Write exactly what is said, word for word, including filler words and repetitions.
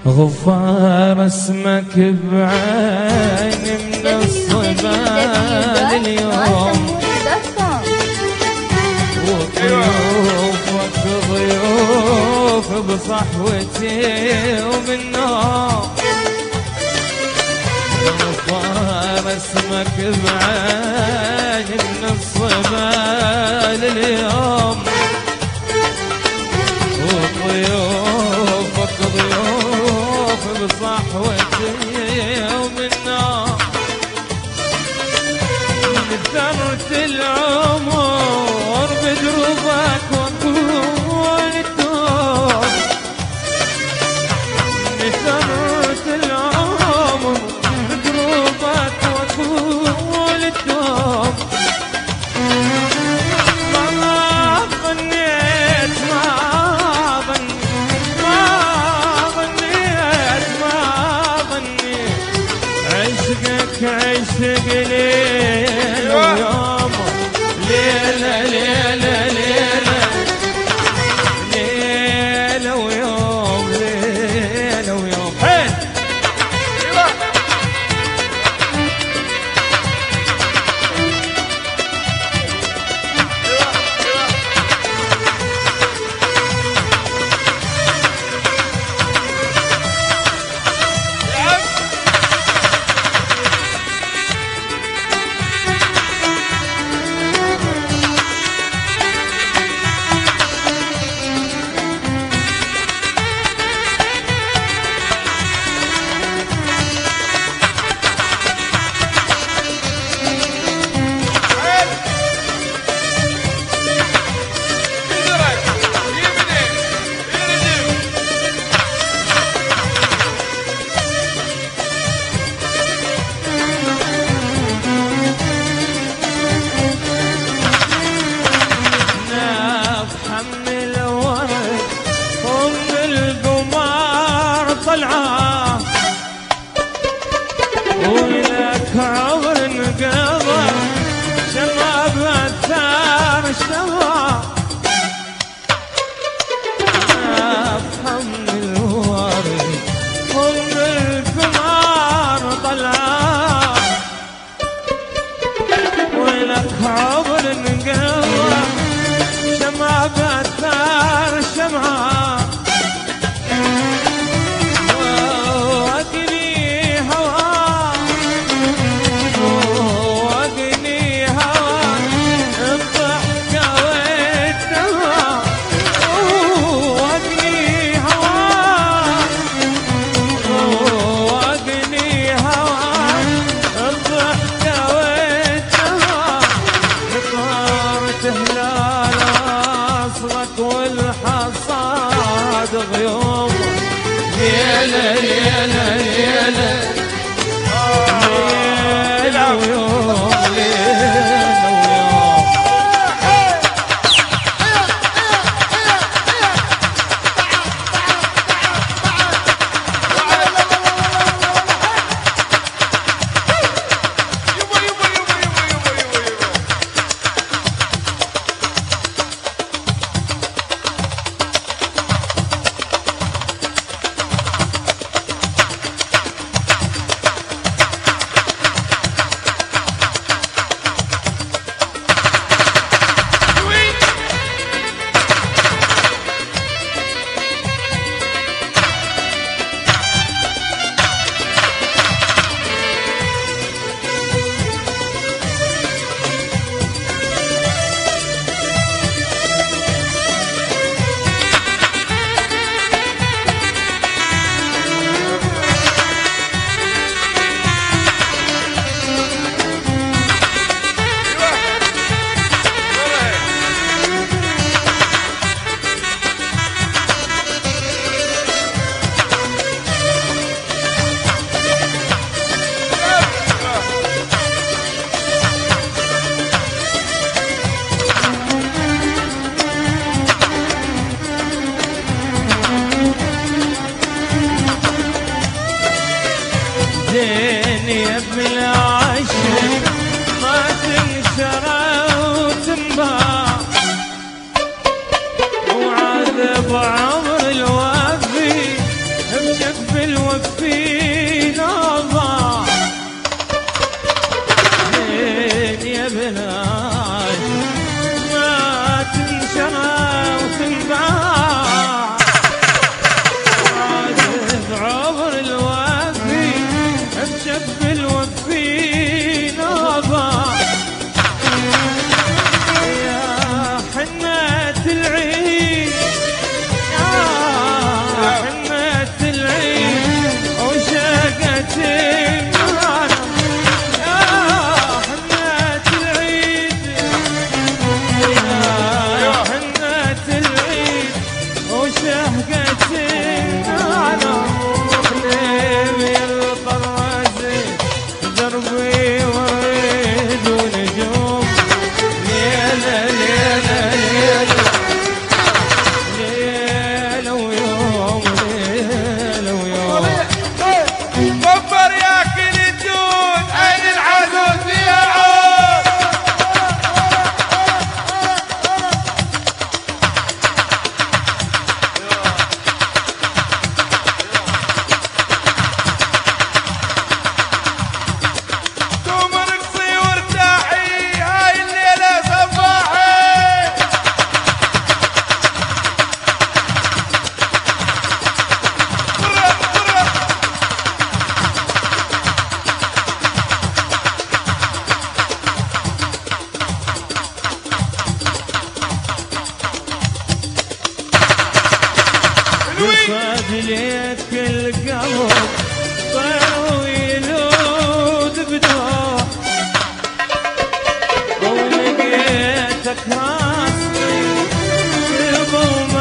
غفار اسمك بعيني من الصبا لليوم، وضيوفك ضيوف بصحوتي وبالنوم. غفار اسمك بعيني من الصبا لليوم، وضيوفك ضيوف بصحوتي وبالنوم. نثرت العمر بدروبك واكون الدوم، نثرت العمر بدروبك واكون الدوم. ما ظنيت ما ظنيت ما ظنيت ما ظنيت عشقك عشق لي ويوم ليلة ليلة ليلة ليلة ويوم ليلة ويوم. حيل ولك عمر انقضى شباب الثار الشباب، افهم الورد هم القمار طلع، ولك عمر انقضى شباب الثار الشباب. والحصاد غيوم ليلة ليلة ليلة ليلة ويوم ليلة ويوم. زين يا ابن العاشق ما تنشرى وتنباع، وعذب عمر الوافي بجف صادليت كل قلب طير ويلود بدوح ولقيتك راسي